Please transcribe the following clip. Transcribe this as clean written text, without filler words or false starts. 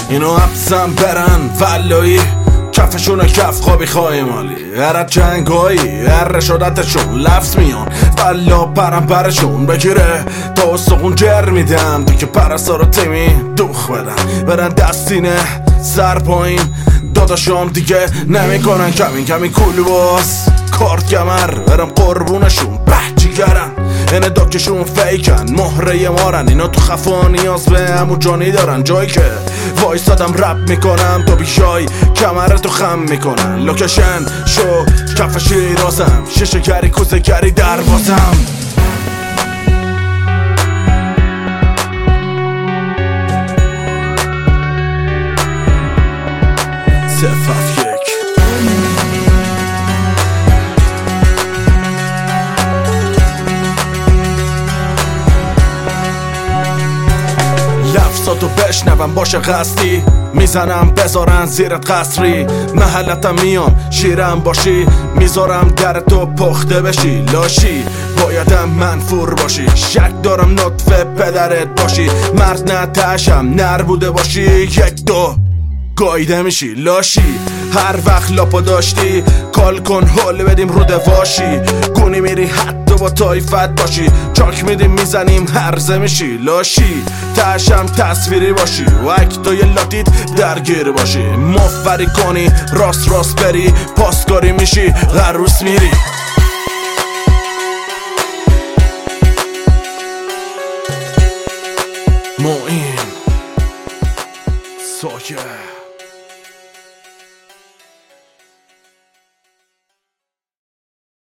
اینو حبسم برن ولایی کفشون کف خوابی خواهی مالی هر جنگایی هر رشادتشون لفظ میان ولا پرم پرشون بگیره تا استخون جر میدم تو که پرستارا تیمی دوخ بدن برن دستینه سر پایین داداشام دیگه نمیکنن کمی کول باز کارت کمر برم قربونشون جیگرن اینه داکشون فیکن مهره مارن اینا تو خفا نیاز به همو جانی دارن جایی که وایستادم رپ میکنم تو بیشای کمرتو خم میکنن لوکشن شو کف شیرازم شیشه کری کوزه کری دروازم صفف یک لفظاتو بشنوم باشه قصدی میزنم بذارن زیرت قصری محلتم میام شیرم باشی میذارم در تو پخته بشی لاشی بایدم منفور باشی شک دارم نطفه پدرت باشی مرد نتشم نر بوده باشی یک دو گایده میشی لاشی هر وقت لاپا داشتی کال کن حال بدیم رو دواشی گونی میری حتی با تایفت باشی چاک میدیم میزنیم هرزه میشی لاشی تشم تصویری باشی و اکتای لاتید درگیر باشی مفری کنی راست بری پاسکاری میشی غروس میری